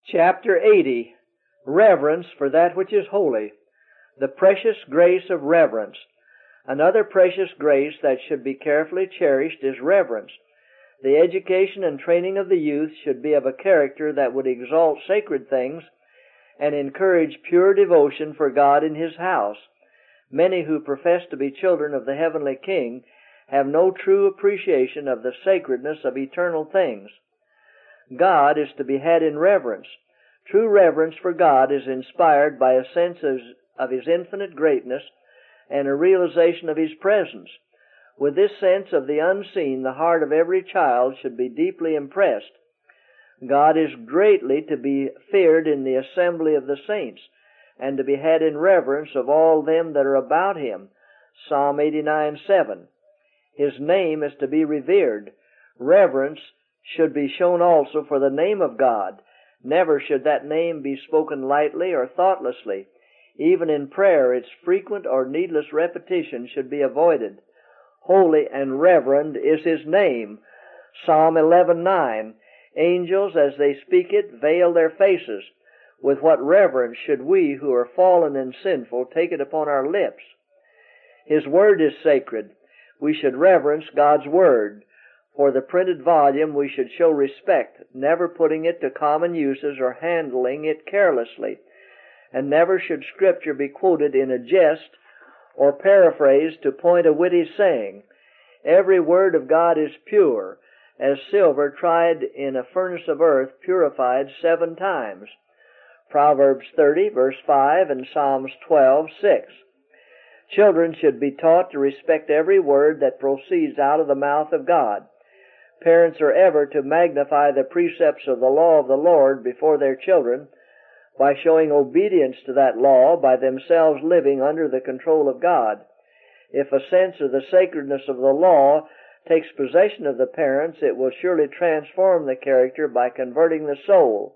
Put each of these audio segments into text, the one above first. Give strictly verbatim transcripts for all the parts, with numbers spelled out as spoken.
Chapter eighty. Reverence for that which is holy. The precious grace of reverence. Another precious grace that should be carefully cherished is reverence. The education and training of the youth should be of a character that would exalt sacred things and encourage pure devotion for God in His house. Many who profess to be children of the Heavenly King have no true appreciation of the sacredness of eternal things. God is to be had in reverence. True reverence for God is inspired by a sense of, of His infinite greatness and a realization of His presence. With this sense of the unseen, the heart of every child should be deeply impressed. God is greatly to be feared in the assembly of the saints, and to be had in reverence of all them that are about Him. Psalm eighty-nine seven. His name is to be revered. Reverence should be shown also for the name of God. Never should that name be spoken lightly or thoughtlessly. Even in prayer, its frequent or needless repetition should be avoided. Holy and reverend is His name. Psalm eleven nine. Angels, as they speak it, veil their faces. With what reverence should we, who are fallen and sinful, take it upon our lips? His Word is sacred. We should reverence God's Word. For the printed volume we should show respect, never putting it to common uses or handling it carelessly. And never should Scripture be quoted in a jest or paraphrased to point a witty saying. Every word of God is pure, as silver tried in a furnace of earth, purified seven times. Proverbs thirty, verse five, and Psalms twelve, six. Children should be taught to respect every word that proceeds out of the mouth of God. Parents are ever to magnify the precepts of the law of the Lord before their children by showing obedience to that law by themselves living under the control of God. If a sense of the sacredness of the law takes possession of the parents, it will surely transform the character by converting the soul.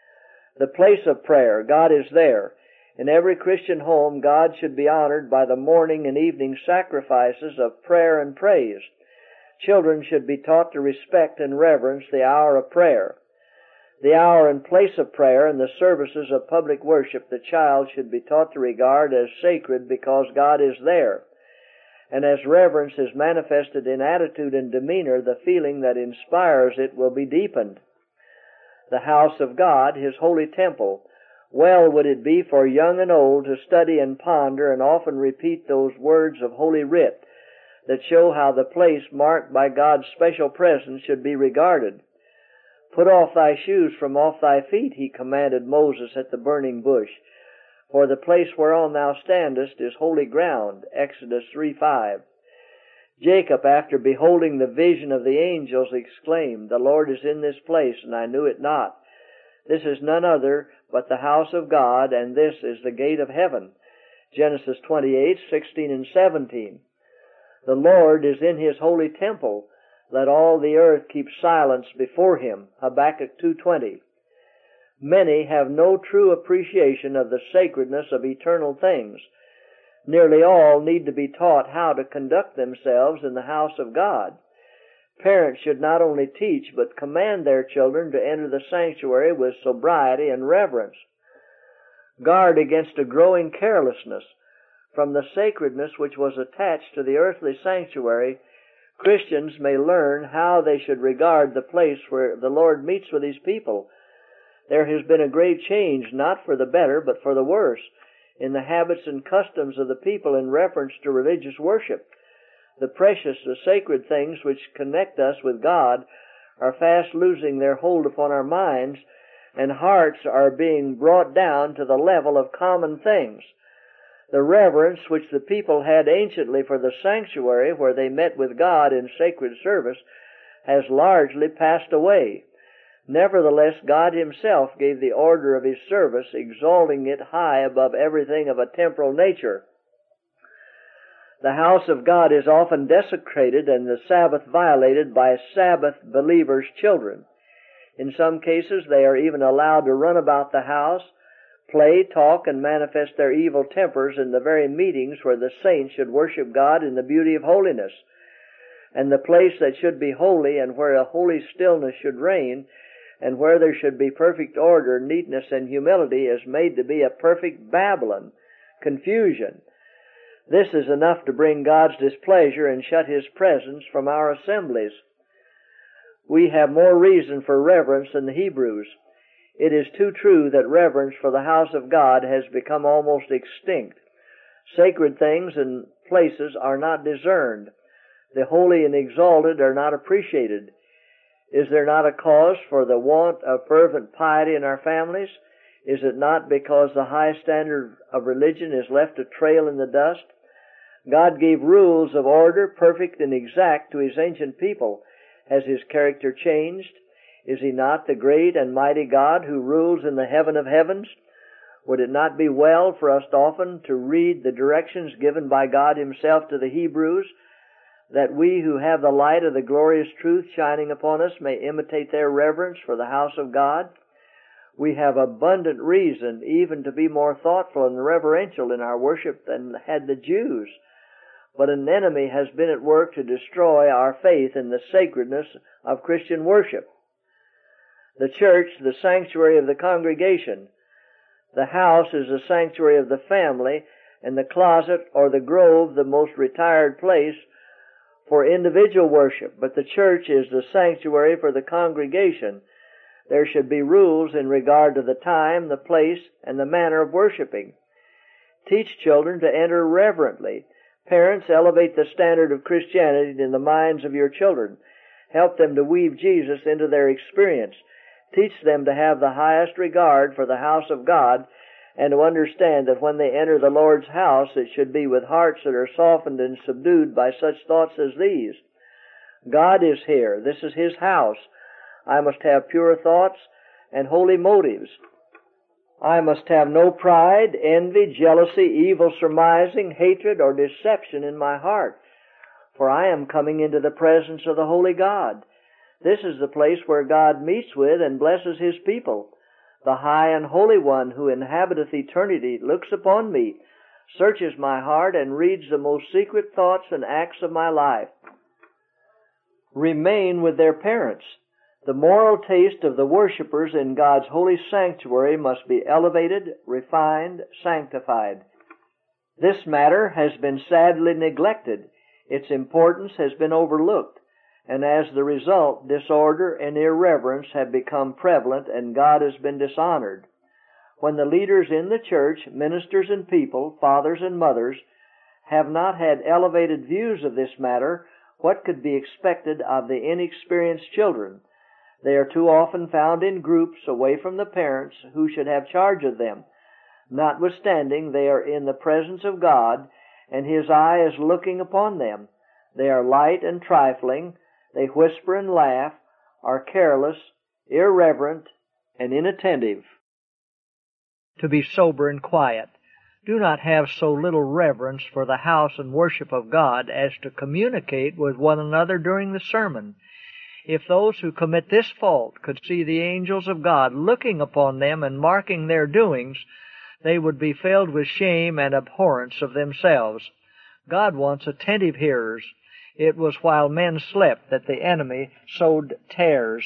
The place of prayer, God is there. In every Christian home, God should be honored by the morning and evening sacrifices of prayer and praise. Children should be taught to respect and reverence the hour of prayer. The hour and place of prayer and the services of public worship the child should be taught to regard as sacred because God is there. And as reverence is manifested in attitude and demeanor, the feeling that inspires it will be deepened. The house of God, His holy temple. Well would it be for young and old to study and ponder and often repeat those words of Holy Writ that show how the place marked by God's special presence should be regarded. Put off thy shoes from off thy feet, He commanded Moses at the burning bush, for the place whereon thou standest is holy ground. Exodus three five. Jacob, after beholding the vision of the angels, exclaimed, The Lord is in this place, and I knew it not. This is none other but the house of God, and this is the gate of heaven. Genesis twenty-eight, sixteen and seventeen. The Lord is in His holy temple. Let all the earth keep silence before Him. Habakkuk two twenty. Many have no true appreciation of the sacredness of eternal things. Nearly all need to be taught how to conduct themselves in the house of God. Parents should not only teach, but command their children to enter the sanctuary with sobriety and reverence. Guard against a growing carelessness. From the sacredness which was attached to the earthly sanctuary, Christians may learn how they should regard the place where the Lord meets with His people. There has been a great change, not for the better, but for the worse, in the habits and customs of the people in reference to religious worship. The precious, the sacred things which connect us with God are fast losing their hold upon our minds, and hearts are being brought down to the level of common things. The reverence which the people had anciently for the sanctuary where they met with God in sacred service has largely passed away. Nevertheless, God Himself gave the order of His service, exalting it high above everything of a temporal nature. The house of God is often desecrated and the Sabbath violated by Sabbath believers' children. In some cases, they are even allowed to run about the house, play, talk, and manifest their evil tempers in the very meetings where the saints should worship God in the beauty of holiness. And the place that should be holy and where a holy stillness should reign and where there should be perfect order, neatness, and humility, is made to be a perfect Babylon, confusion. This is enough to bring God's displeasure and shut His presence from our assemblies. We have more reason for reverence than the Hebrews. It is too true that reverence for the house of God has become almost extinct. Sacred things and places are not discerned. The holy and exalted are not appreciated. Is there not a cause for the want of fervent piety in our families? Is it not because the high standard of religion is left a trail in the dust? God gave rules of order, perfect and exact, to His ancient people. Has His character changed? Is He not the great and mighty God who rules in the heaven of heavens? Would it not be well for us often to read the directions given by God Himself to the Hebrews, that we who have the light of the glorious truth shining upon us may imitate their reverence for the house of God? We have abundant reason even to be more thoughtful and reverential in our worship than had the Jews. But an enemy has been at work to destroy our faith in the sacredness of Christian worship. The church, the sanctuary of the congregation. The house is the sanctuary of the family, and the closet or the grove the most retired place for individual worship. But the church is the sanctuary for the congregation. There should be rules in regard to the time, the place, and the manner of worshiping. Teach children to enter reverently. Parents, elevate the standard of Christianity in the minds of your children. Help them to weave Jesus into their experience. Teach them to have the highest regard for the house of God, and to understand that when they enter the Lord's house, it should be with hearts that are softened and subdued by such thoughts as these. God is here. This is His house. I must have pure thoughts and holy motives. I must have no pride, envy, jealousy, evil surmising, hatred, or deception in my heart, for I am coming into the presence of the holy God. This is the place where God meets with and blesses His people. The high and holy one who inhabiteth eternity looks upon me, searches my heart, and reads the most secret thoughts and acts of my life. Remain with their parents. The moral taste of the worshipers in God's holy sanctuary must be elevated, refined, sanctified. This matter has been sadly neglected. Its importance has been overlooked, and as the result, disorder and irreverence have become prevalent, and God has been dishonored. When the leaders in the church, ministers and people, fathers and mothers, have not had elevated views of this matter, what could be expected of the inexperienced children? They are too often found in groups away from the parents who should have charge of them. Notwithstanding, they are in the presence of God, and His eye is looking upon them. They are light and trifling. They whisper and laugh, are careless, irreverent, and inattentive. To be sober and quiet. Do not have so little reverence for the house and worship of God as to communicate with one another during the sermon. If those who commit this fault could see the angels of God looking upon them and marking their doings, they would be filled with shame and abhorrence of themselves. God wants attentive hearers. It was while men slept that the enemy sowed tares.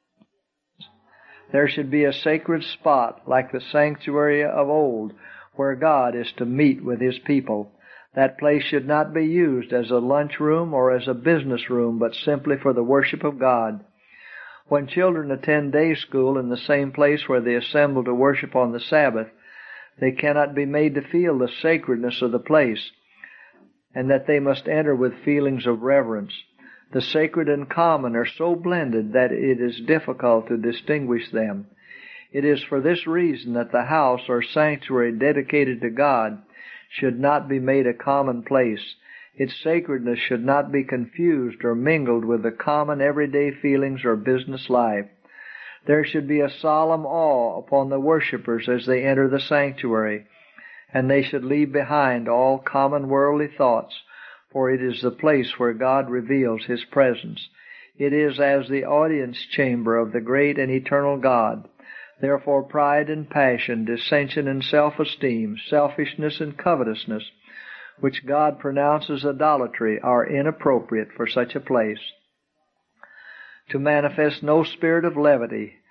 There should be a sacred spot like the sanctuary of old where God is to meet with His people. That place should not be used as a lunchroom or as a business room, but simply for the worship of God. When children attend day school in the same place where they assemble to worship on the Sabbath, they cannot be made to feel the sacredness of the place, and that they must enter with feelings of reverence. The sacred and common are so blended that it is difficult to distinguish them. It is for this reason that the house or sanctuary dedicated to God should not be made a common place. Its sacredness should not be confused or mingled with the common everyday feelings or business life. There should be a solemn awe upon the worshipers as they enter the sanctuary, and they should leave behind all common worldly thoughts, for it is the place where God reveals His presence. It is as the audience chamber of the great and eternal God. Therefore pride and passion, dissension and self-esteem, selfishness and covetousness, which God pronounces idolatry, are inappropriate for such a place. To manifest no spirit of levity,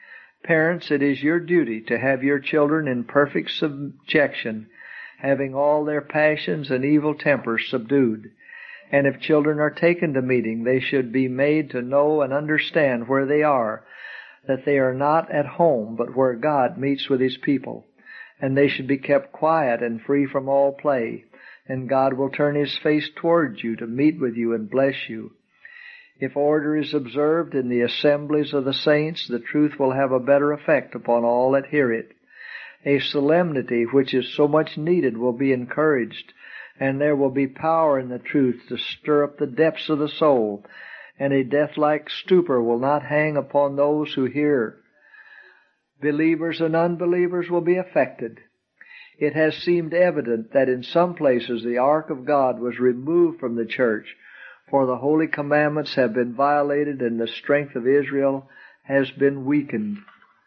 Parents, it is your duty to have your children in perfect subjection, having all their passions and evil tempers subdued. And if children are taken to meeting, they should be made to know and understand where they are, that they are not at home, but where God meets with His people. And they should be kept quiet and free from all play, and God will turn His face towards you to meet with you and bless you. If order is observed in the assemblies of the saints, the truth will have a better effect upon all that hear it. A solemnity which is so much needed will be encouraged, and there will be power in the truth to stir up the depths of the soul, and a death-like stupor will not hang upon those who hear. Believers and unbelievers will be affected. It has seemed evident that in some places the ark of God was removed from the church, for the holy commandments have been violated and the strength of Israel has been weakened.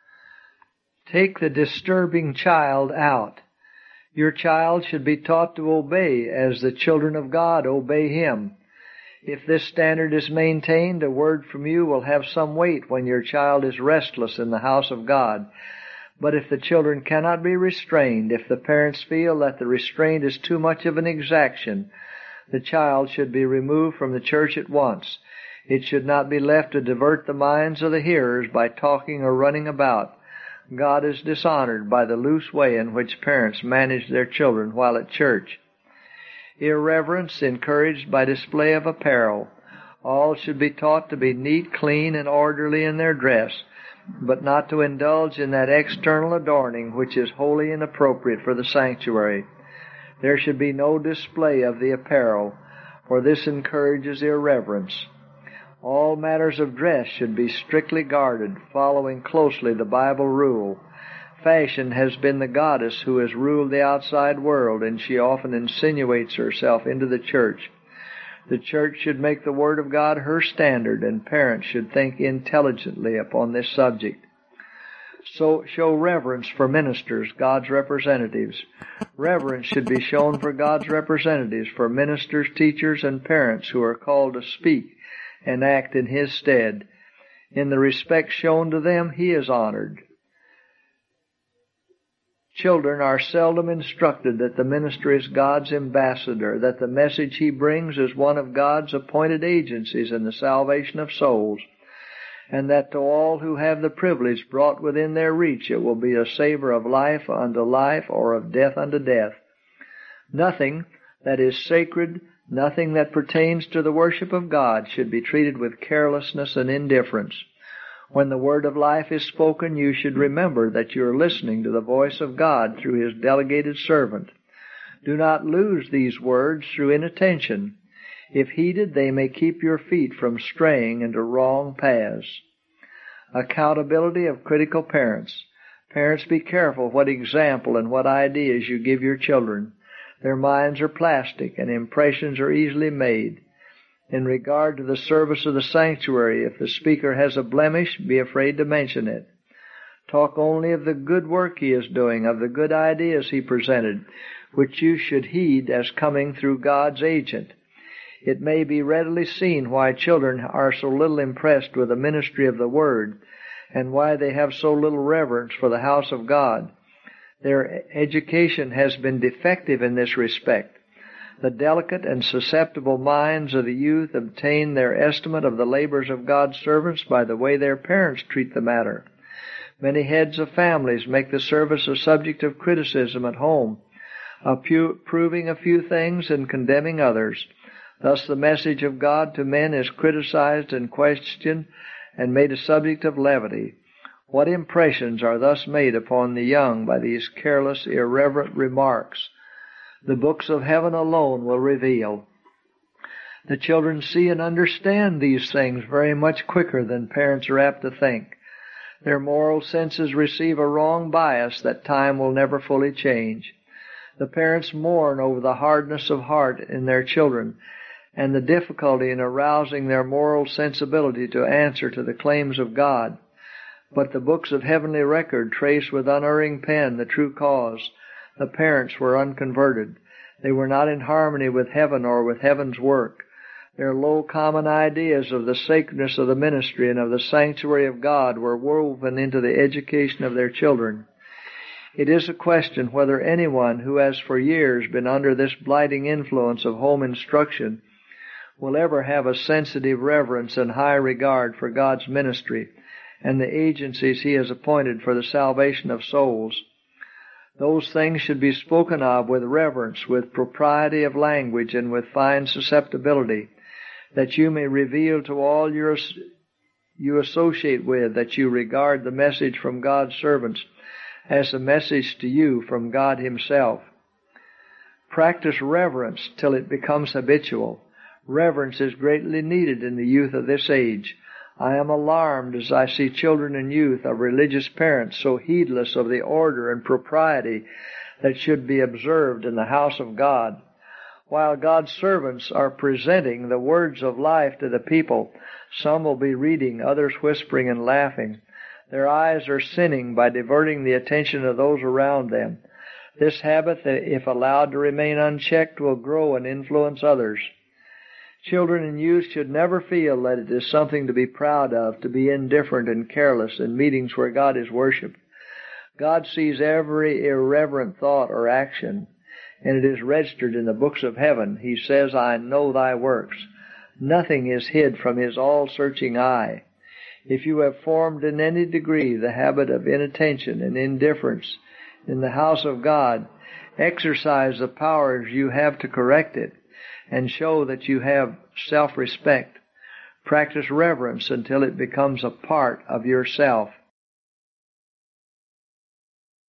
Take the disturbing child out. Your child should be taught to obey as the children of God obey Him. If this standard is maintained, a word from you will have some weight when your child is restless in the house of God. But if the children cannot be restrained, if the parents feel that the restraint is too much of an exaction, the child should be removed from the church at once. It should not be left to divert the minds of the hearers by talking or running about. God is dishonored by the loose way in which parents manage their children while at church. Irreverence encouraged by display of apparel. All should be taught to be neat, clean, and orderly in their dress, but not to indulge in that external adorning which is wholly inappropriate for the sanctuary. There should be no display of the apparel, for this encourages irreverence. All matters of dress should be strictly guarded, following closely the Bible rule. Fashion has been the goddess who has ruled the outside world, and she often insinuates herself into the church. The church should make the Word of God her standard, and parents should think intelligently upon this subject. So show reverence for ministers, God's representatives. Reverence should be shown for God's representatives, for ministers, teachers, and parents who are called to speak and act in His stead. In the respect shown to them, He is honored. Children are seldom instructed that the minister is God's ambassador, that the message he brings is one of God's appointed agencies in the salvation of souls, and that to all who have the privilege brought within their reach it will be a savor of life unto life or of death unto death. Nothing that is sacred, nothing that pertains to the worship of God should be treated with carelessness and indifference. When the word of life is spoken, you should remember that you are listening to the voice of God through His delegated servant. Do not lose these words through inattention. If heeded, they may keep your feet from straying into wrong paths. Accountability of critical parents. Parents, be careful what example and what ideas you give your children. Their minds are plastic and impressions are easily made. In regard to the service of the sanctuary, if the speaker has a blemish, be afraid to mention it. Talk only of the good work he is doing, of the good ideas he presented, which you should heed as coming through God's agent. It may be readily seen why children are so little impressed with the ministry of the Word, and why they have so little reverence for the house of God. Their education has been defective in this respect. The delicate and susceptible minds of the youth obtain their estimate of the labors of God's servants by the way their parents treat the matter. Many heads of families make the service a subject of criticism at home, approving a few things and condemning others. Thus the message of God to men is criticized and questioned and made a subject of levity. What impressions are thus made upon the young by these careless, irreverent remarks? The books of heaven alone will reveal. The children see and understand these things very much quicker than parents are apt to think. Their moral senses receive a wrong bias that time will never fully change. The parents mourn over the hardness of heart in their children and the difficulty in arousing their moral sensibility to answer to the claims of God. But the books of heavenly record trace with unerring pen the true cause. The parents were unconverted. They were not in harmony with heaven or with heaven's work. Their low common ideas of the sacredness of the ministry and of the sanctuary of God were woven into the education of their children. It is a question whether anyone who has for years been under this blighting influence of home instruction will ever have a sensitive reverence and high regard for God's ministry and the agencies He has appointed for the salvation of souls. Those things should be spoken of with reverence, with propriety of language, and with fine susceptibility, that you may reveal to all your, you associate with that you regard the message from God's servants as a message to you from God Himself. Practice reverence till it becomes habitual. Reverence is greatly needed in the youth of this age. I am alarmed as I see children and youth of religious parents so heedless of the order and propriety that should be observed in the house of God. While God's servants are presenting the words of life to the people, some will be reading, others whispering and laughing. Their eyes are sinning by diverting the attention of those around them. This habit, if allowed to remain unchecked, will grow and influence others. Children and youth should never feel that it is something to be proud of, to be indifferent and careless in meetings where God is worshipped. God sees every irreverent thought or action, and it is registered in the books of heaven. He says, I know thy works. Nothing is hid from His all-searching eye. If you have formed in any degree the habit of inattention and indifference in the house of God, exercise the powers you have to correct it, and show that you have self-respect. Practice reverence until it becomes a part of yourself.